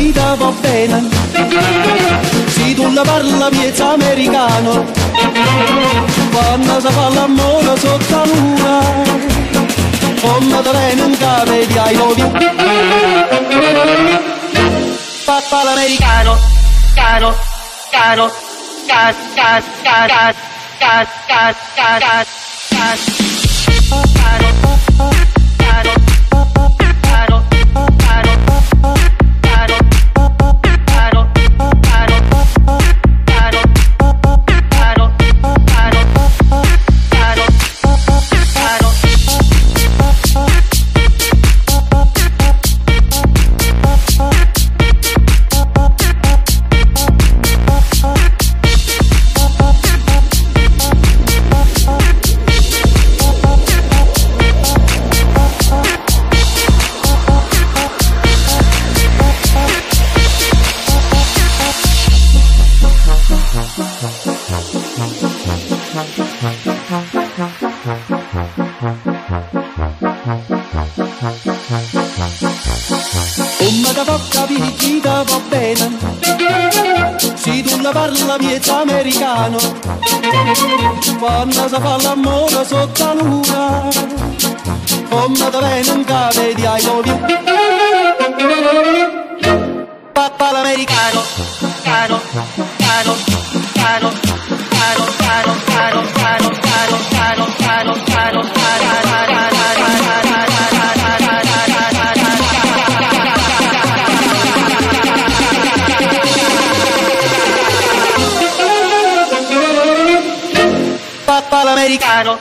picchita va bene, se tu la parla piezza americano, quando si fa l'amore sotto la luna, come te viene in capo di I love you. Papà l'americano, cano, cano, cat, cat, cat, cat, cat, cat, cat, cat, cat, cano, cano. Va bene, se tu la parla piezza americano, quando si fa l'amore sotto la luna, come te viene in capo di I love you. Papà l'americano, cano, cano, cano, cano, cano, cano, cano, cano, cano, cano, cano, papà l'americano.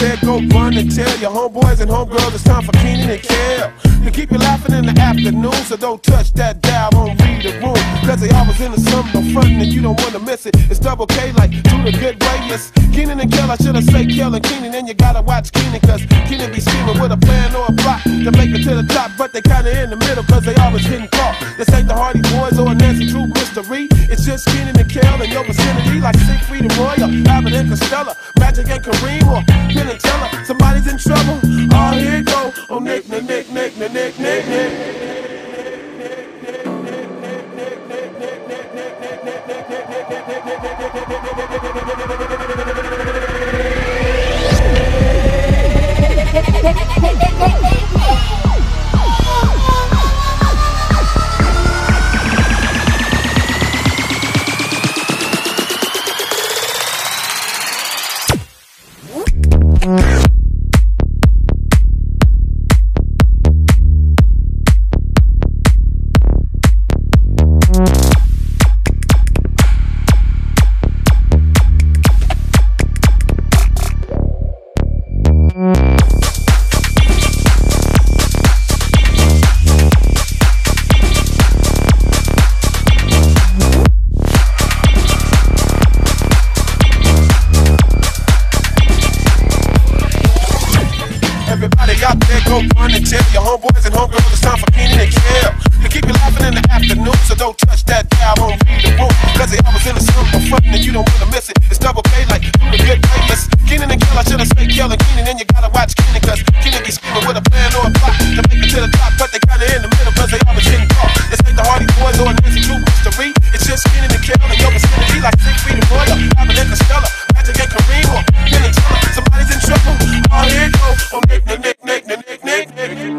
there, go run and tell your homeboys and homegirls it's time for Keenan and Kel to keep you laughing in the afternoon. So don't touch that dial, won't read the room, cause they always in the summer, no frontin' and you don't wanna miss it. It's double K like do the good way. Yes, Keenan and Kel, I should've said Kel and Keenan, and you gotta watch Keenan, cause Keenan be scheming with a plan or a plot to make it to the top, but they kinda in the middle, cause they always getting caught. This ain't the Hardy Boys or a Nancy Drew mystery. It's just Keenan and Kel in your vicinity, like Siegfried and Roy, or Abbott and Costello, Magic and Kareem, or Penn and Teller. Somebody's in trouble. Oh, here it go. Oh, Nick, Nick, Nick, Nick, Nick, Nick, Nick, Nick. Tell your homeboys and homegirls it's time for Keenan and Kel to keep you laughing in the afternoon. So don't touch that dial, won't read the room, cause they always in the summer frontin' and you don't wanna miss it. It's double K like do the good playlist. Keenan and Kel, I should've said Kel and Keenan, and you gotta watch Keenan, cause Keenan be scheming with a plan or a plot to make it to the top, but they kinda in the middle, cause they always getting caught. This ain't the Hardy Boys or a Nancy Drew mystery. It's just Keenan and Kel in your vicinity, like Siegfried and Roy, or Abbott and Costello, Magic and Kareem, or Penn and Teller. Somebody's in trouble. Oh, here it go. Oh, Nick, Nick, Nick, Nick, Nick, Nick, Nick, Nick.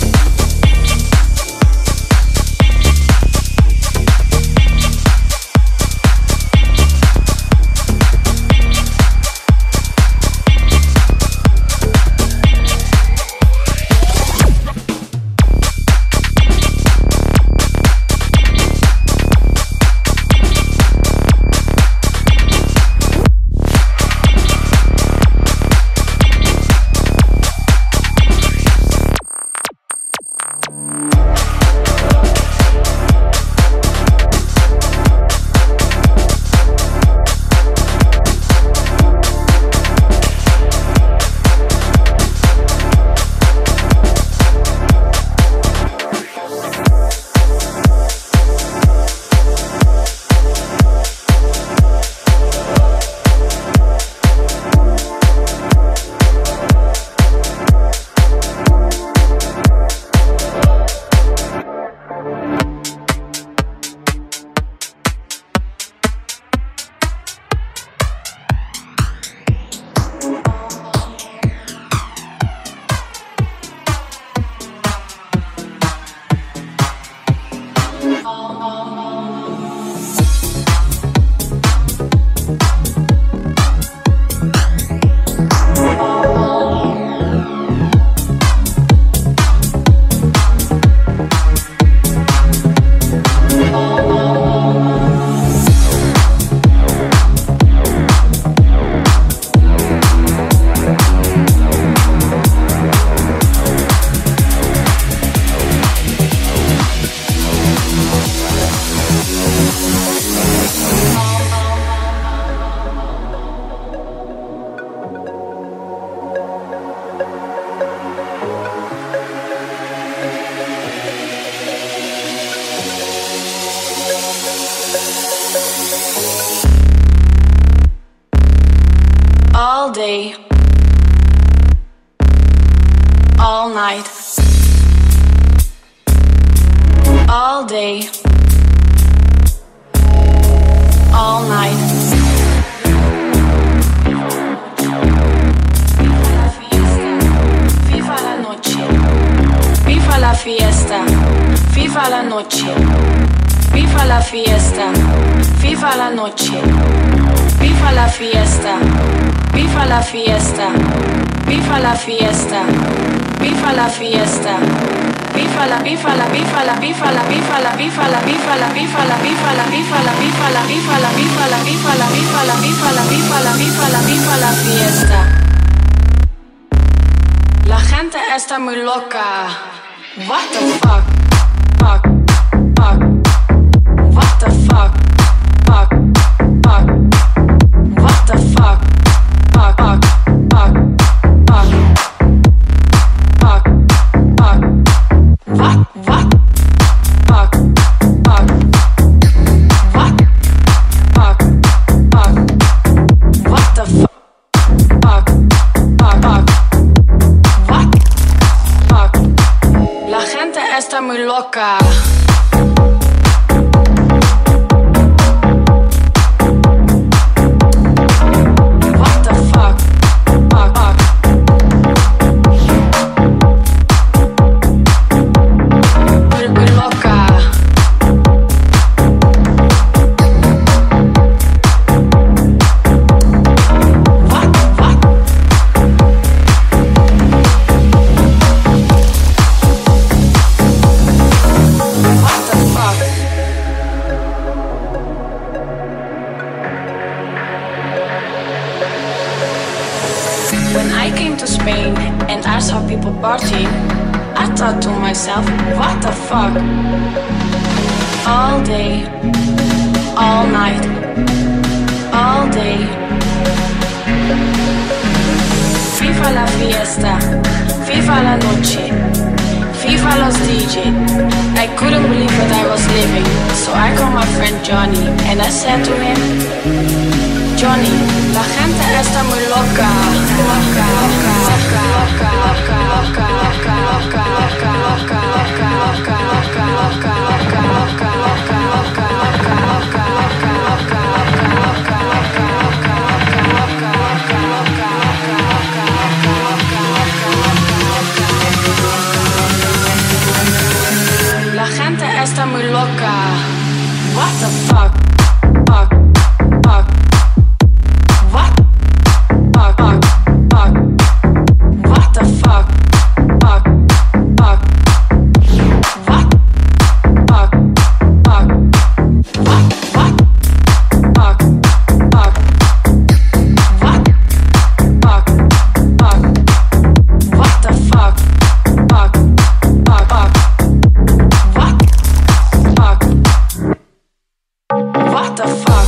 All day, all night, all day, all night. Viva la noche, viva la fiesta, viva la noche, viva la fiesta, viva la noche, viva la fiesta, viva la fiesta, viva la fiesta, viva la fiesta, viva la viva la viva la viva la viva la viva la viva la viva la viva la viva la viva la viva la viva la viva la viva la viva la viva la viva la viva la fiesta. La gente está muy loca. What the fuck? Fuck, fuck. What the fuck? Fuck, fuck. What the fuck? Fuck, fuck, fuck, fuck. Fuck, fuck. What? Fuck, fuck. What? Fuck, fuck. What the fuck? Fuck, fuck, fuck. What? Fuck. La gente está muy loca. Partying, I thought to myself, what the fuck? All day, all night, all day. FIFA la fiesta, FIFA la noche, FIFA los DJ. I couldn't believe that I was living, so I called my friend Johnny and I said to him, Johnny, la gente está muy loca, loca, loca, loca, loca, loca, loca, loca, loca, loca, loca, loca, la gente está muy loca. What the fuck? Fuck, fuck. What? Fuck, fuck, fuck. What the fuck? Fuck, fuck. What? Fuck, fuck. What? What? Fuck, fuck. What? Fuck, fuck. What the fuck? Fuck, fuck, fuck. What? Fuck. What the fuck?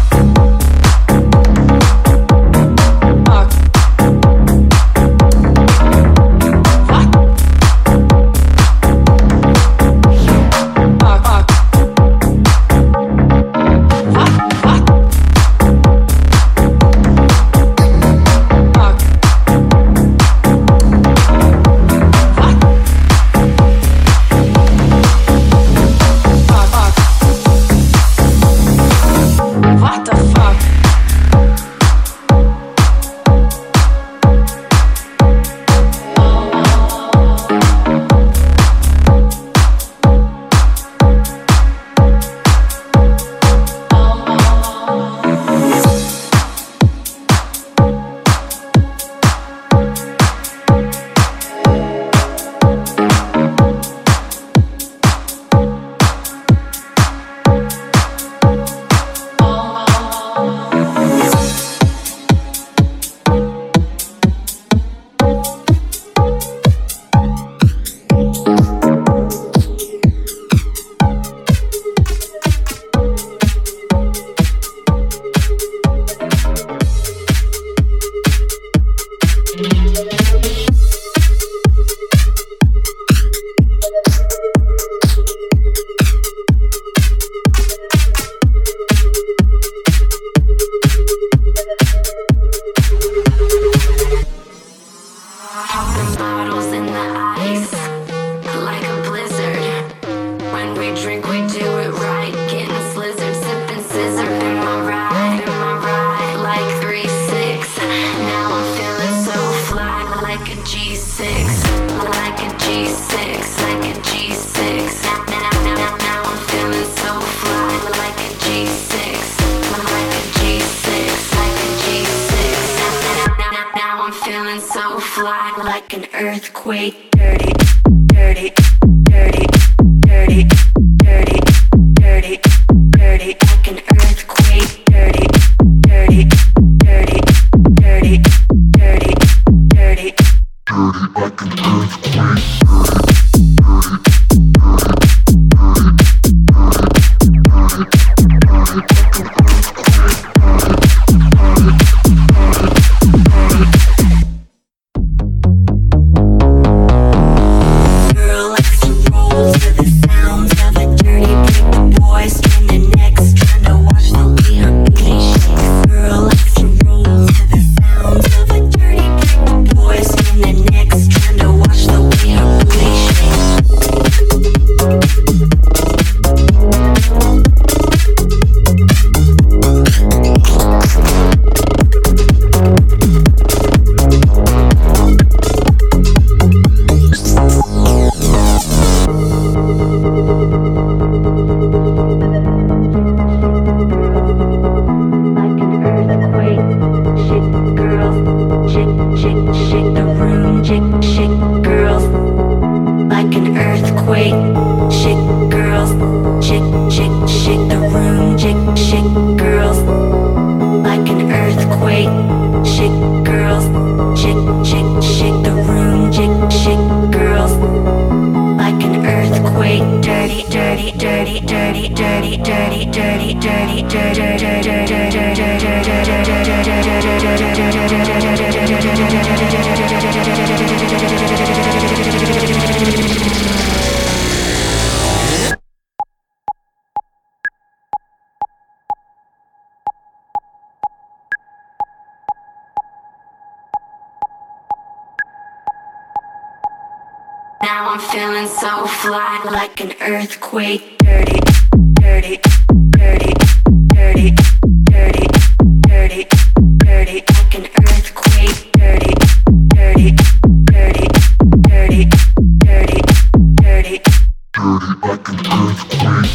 earthquake, dirty, dirty, dirty, dirty, dirty, dirty, dirty, like an earthquake, dirty, dirty, dirty, dirty, dirty, dirty, dirty. like an earthquake. Shake girls, shake the room. Shake girls, like an earthquake. Shake girls, shake the room. Shake girls, like an earthquake. Dirty, dirty, dirty, dirty, dirty, dirty, dirty, dirty, Now I'm feeling so fly like an earthquake. Dirty, dirty, dirty, dirty, dirty, dirty, dirty, like an earthquake. Dirty, dirty, dirty, dirty, dirty, dirty, dirty, like an earthquake.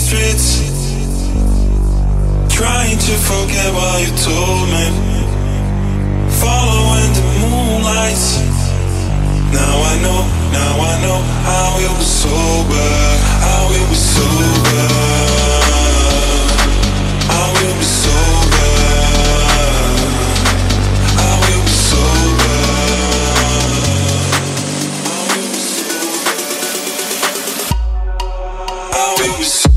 streets, trying to forget what you told me. Following the moonlight. Now I know I will be sober. I will be sober. I will be sober. I will be sober. I will be sober.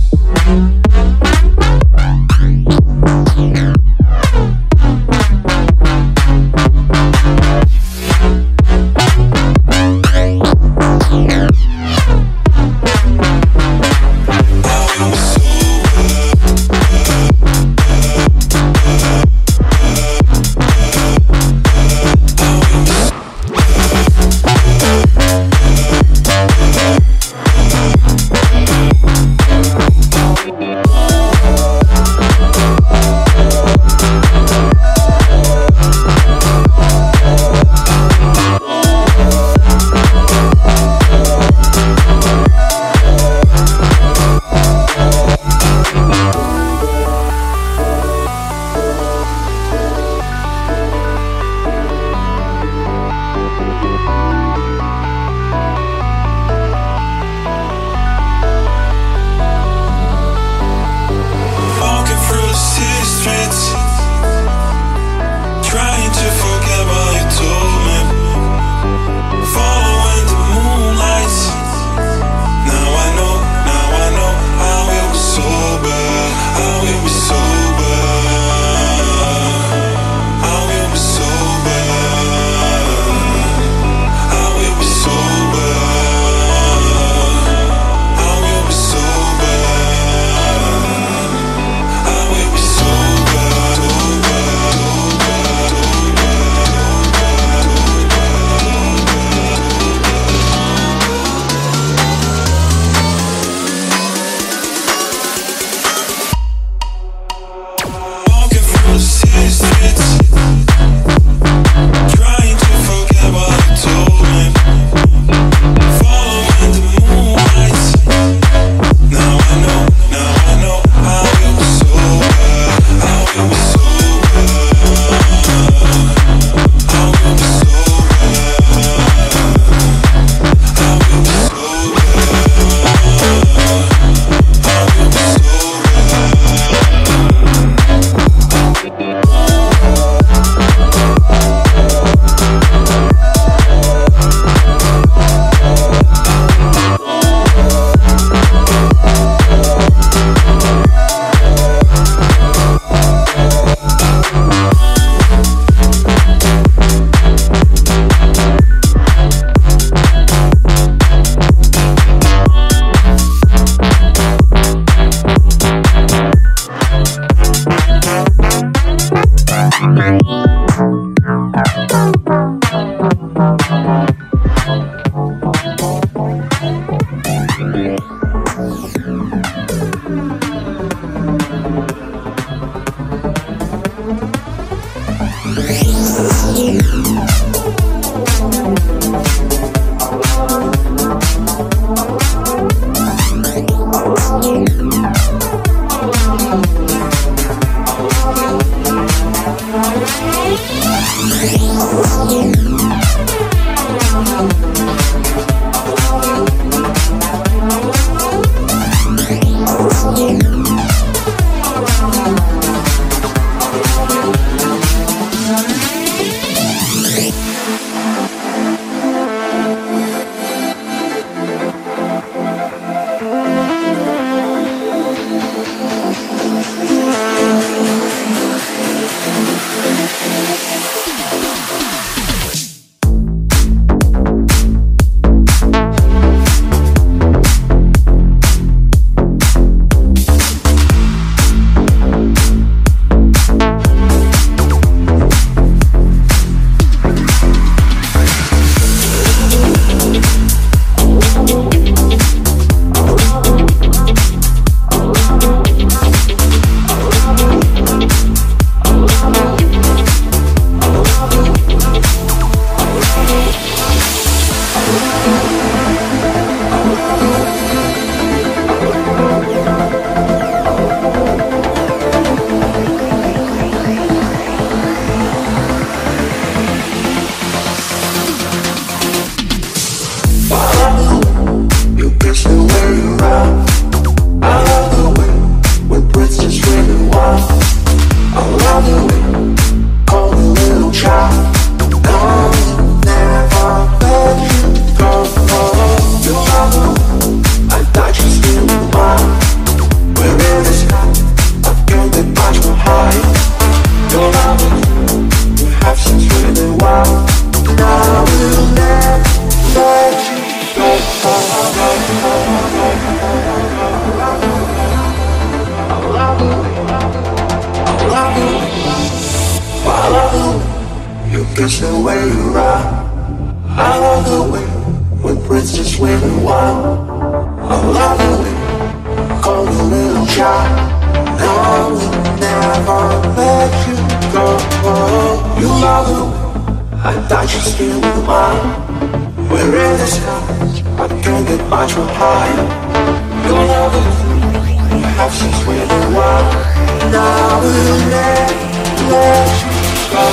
the way you ride. I love the way when princess women wild. I love the way call a little child. No, I will never let you go. You love the way I thought you still were mine. We're in the skies, I can't get much more higher. You love the way you have since we're a while. And I will never let you go.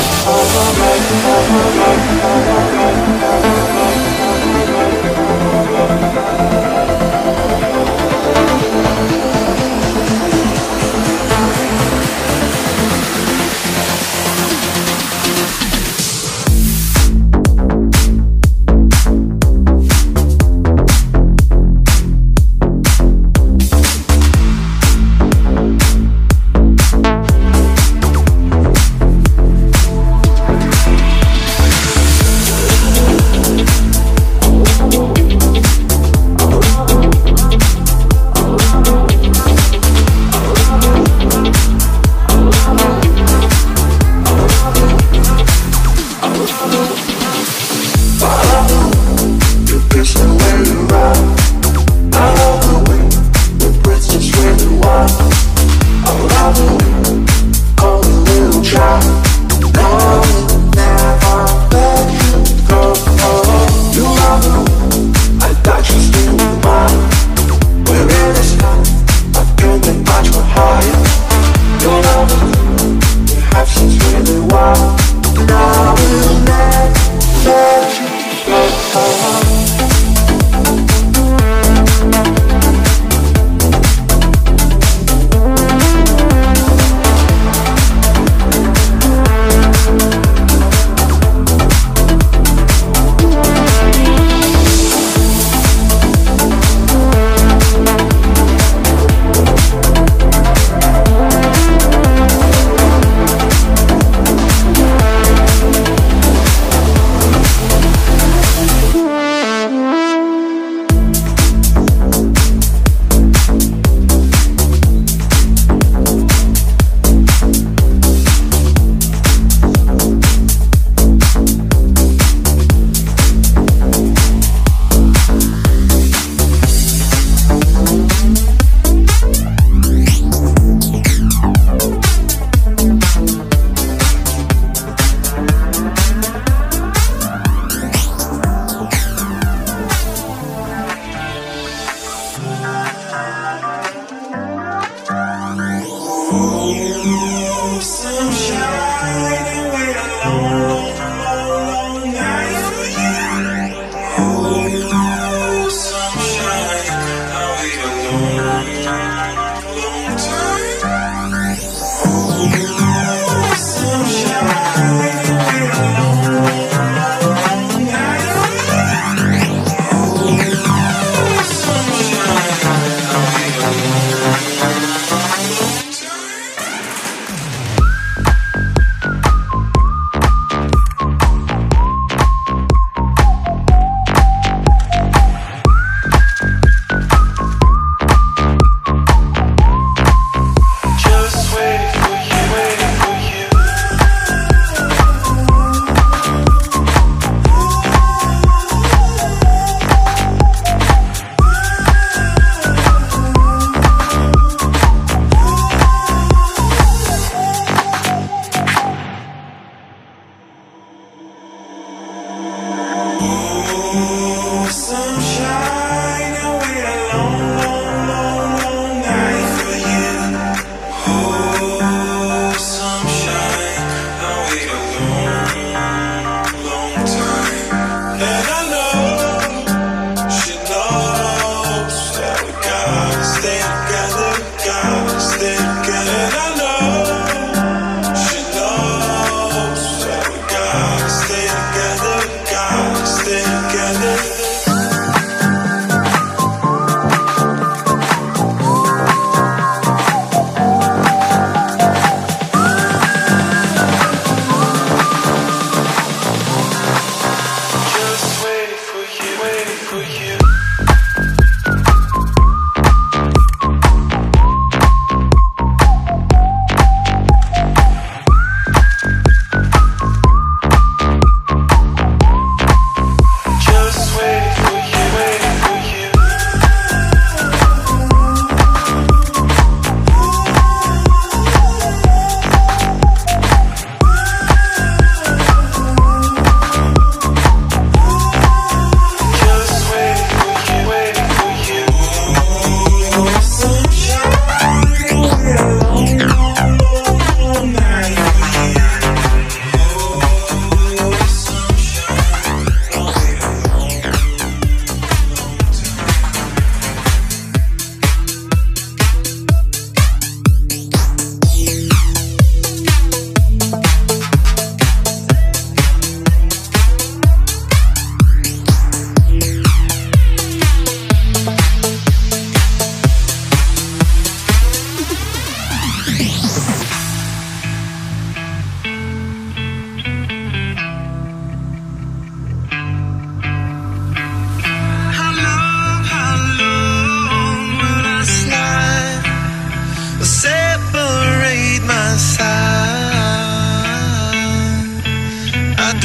Have since really wild, and I will never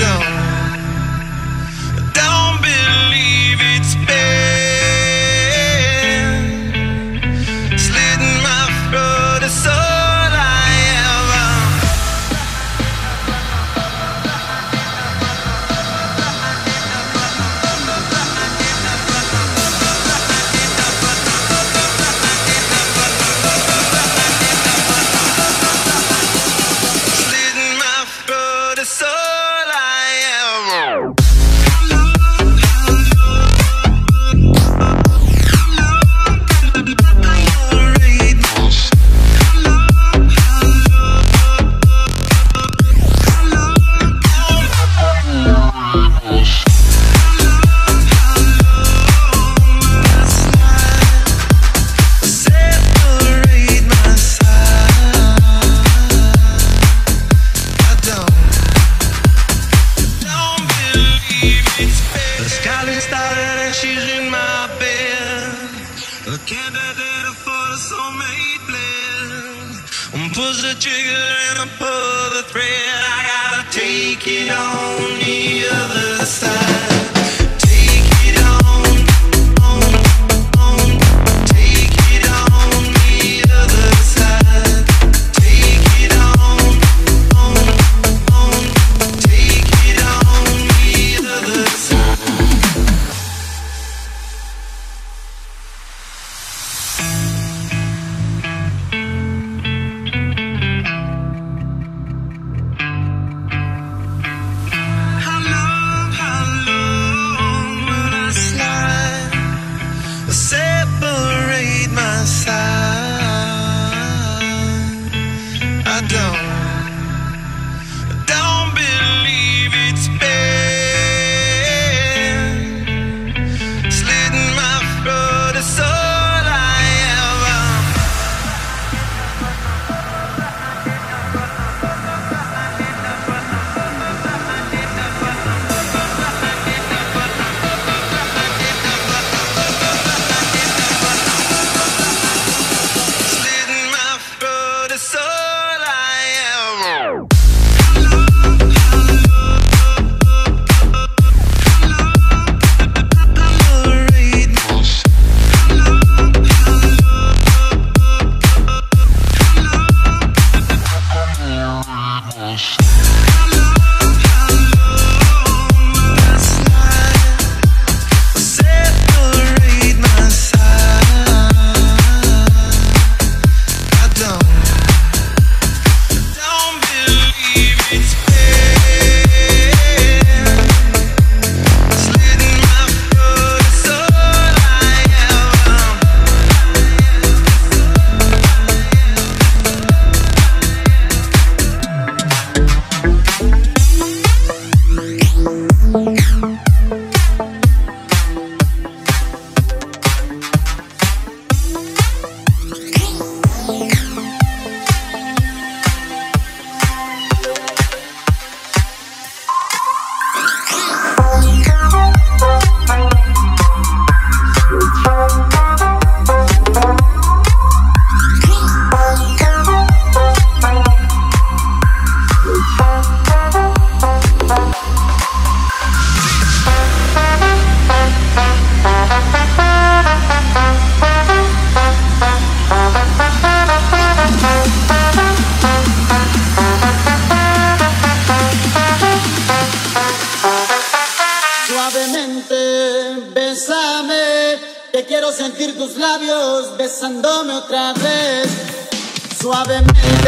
don't believe it's been slitting my throat. It's all I ever. Slitting my throat. It's all I ever. The skyline started and she's in my bed. A candidate for the soulmate blend. Push the trigger and I pull the thread. I gotta take it on the other side. Take it on. Take it on the other side. Take it on. Take it on the other side. How long will I slide? Separate my side. I don't believe it's been slitting my throat. It's all I ever. Slitting my throat. It's all I ever. Separate my side. I don't believe it's been slitting my throat. It's all I ever. Suavemente, bésame, que quiero sentir tus labios besándome otra vez. Suavemente.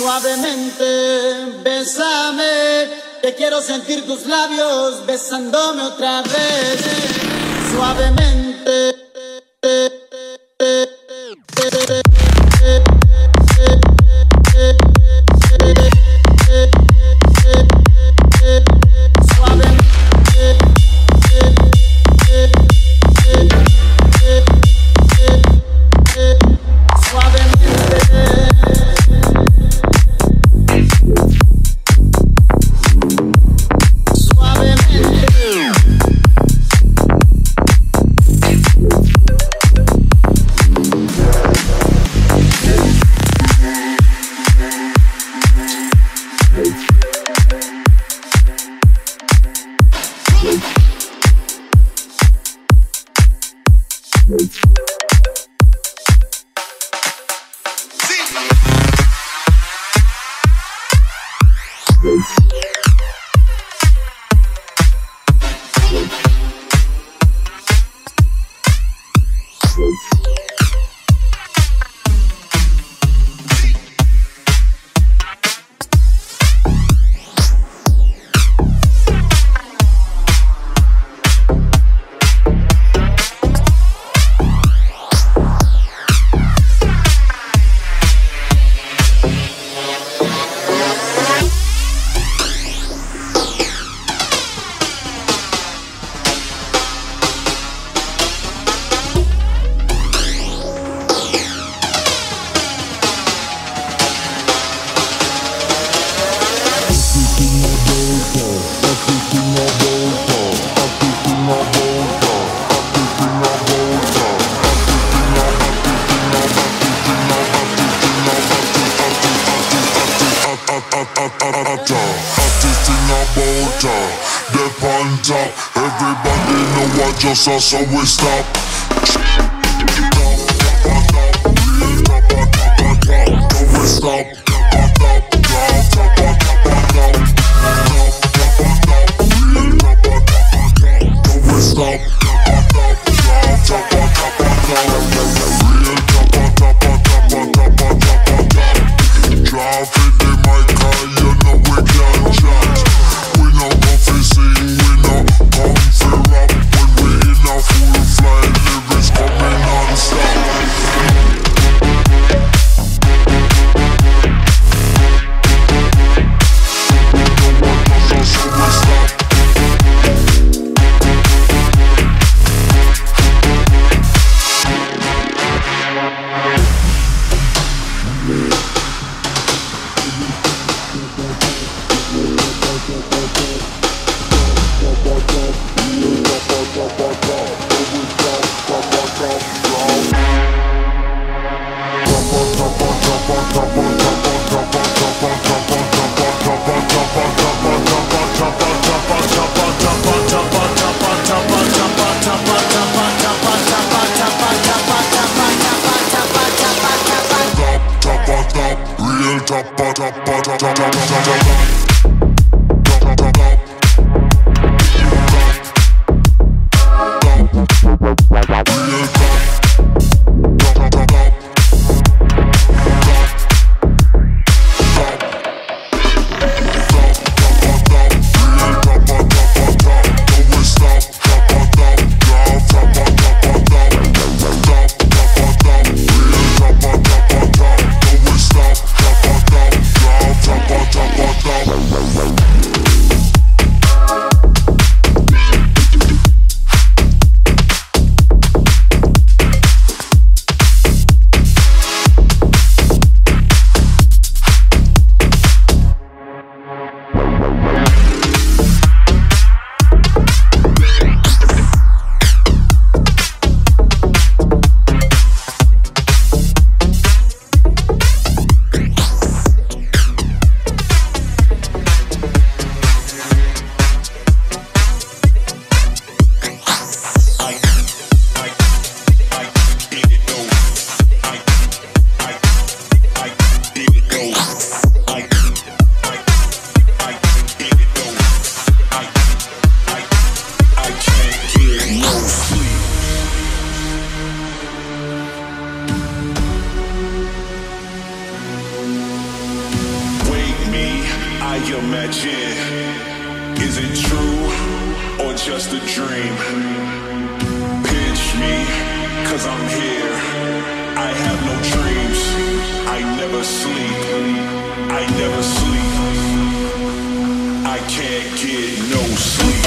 Suavemente, bésame, que quiero sentir tus labios besándome otra vez. Suavemente. So we stop. Flying I imagine. Is it true or just a dream? Pinch me, 'cause I'm here. I have no dreams. I never sleep. I never sleep. I can't get no sleep.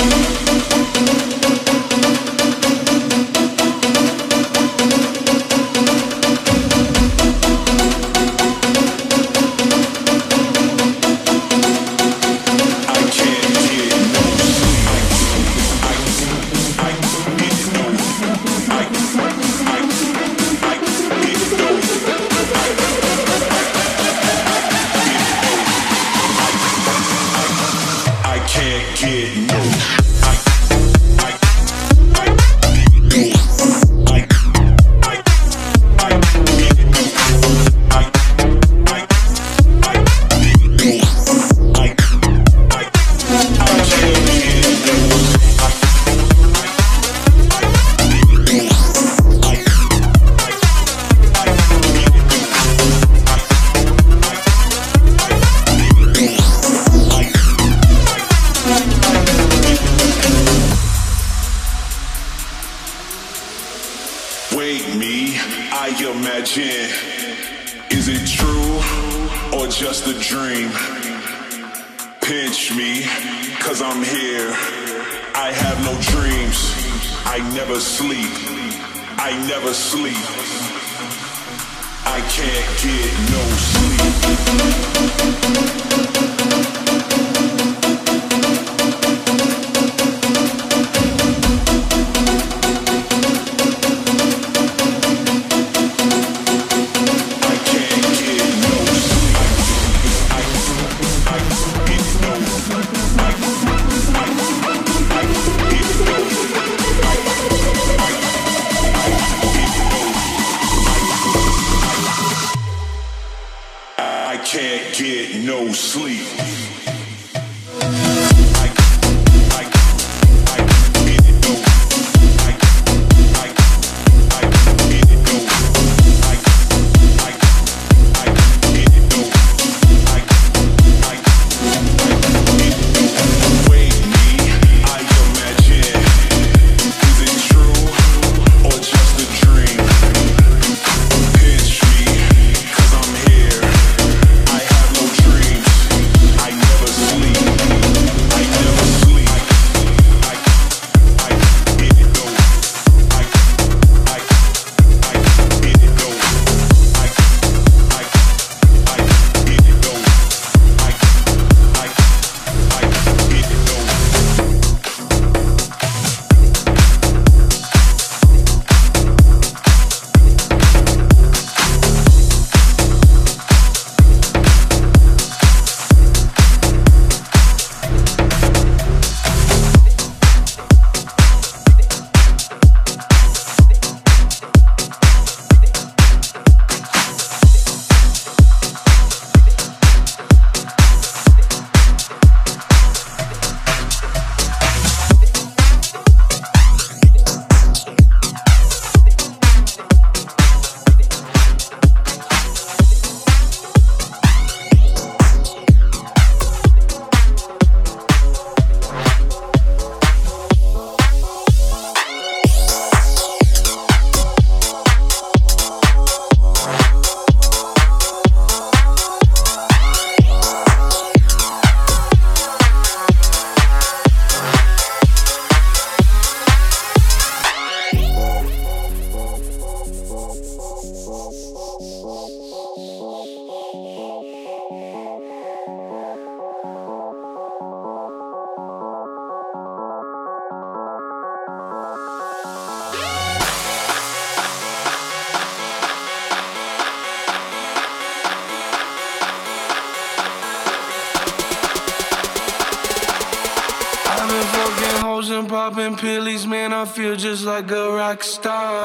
Popping pillies, man, I feel just like a rock star.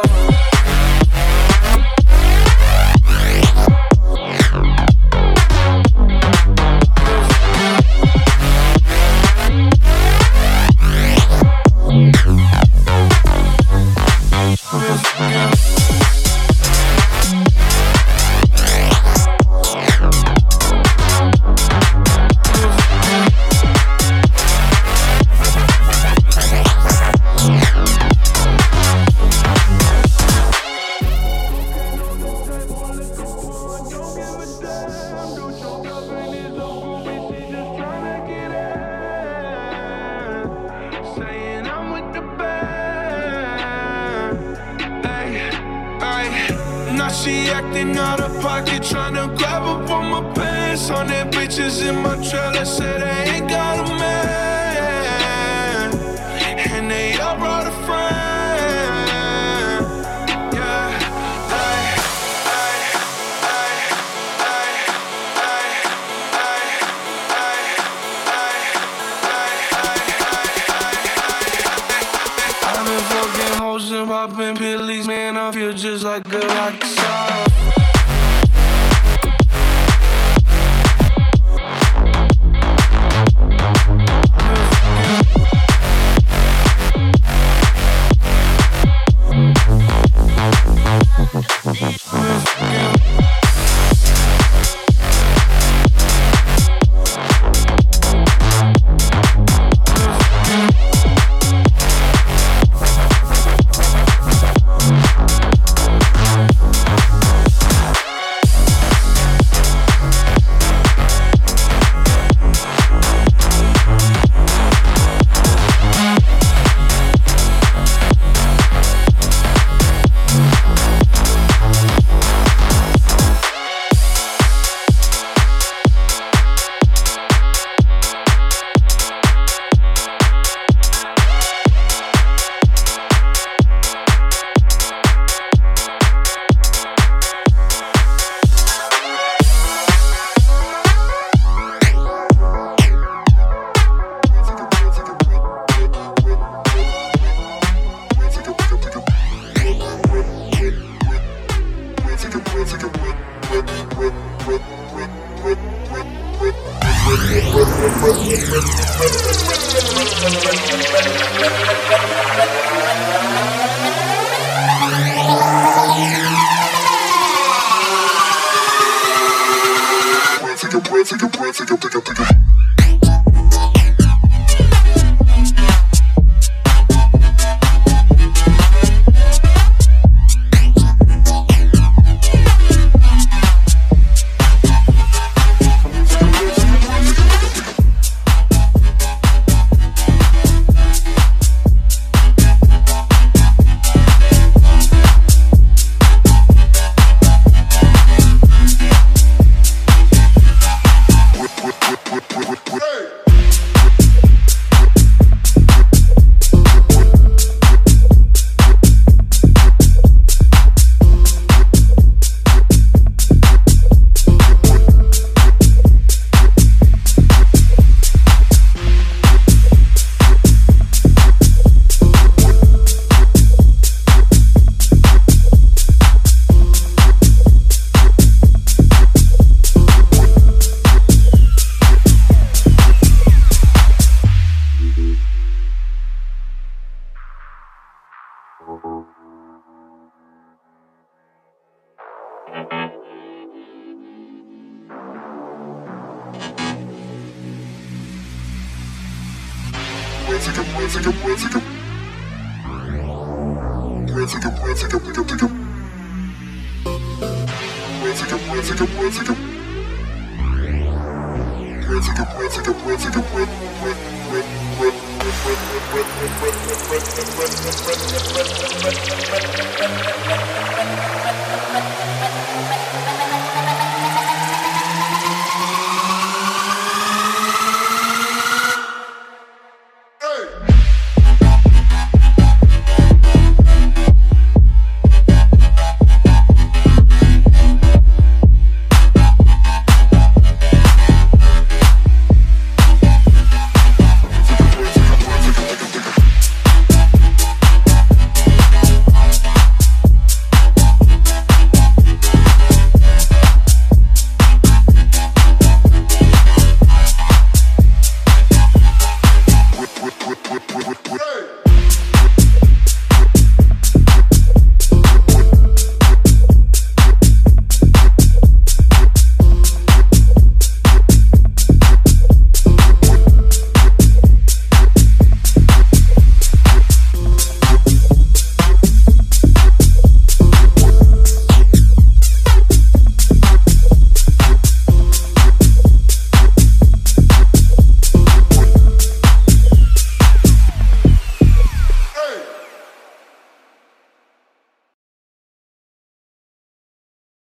Now she acting out of pocket, tryna grab up on my pants. 100 bitches in my trailer, said they ain't got a man, and they all brought a friend. Yeah, I've been fucking hoes and popping pillies, man, I feel just like a rock star.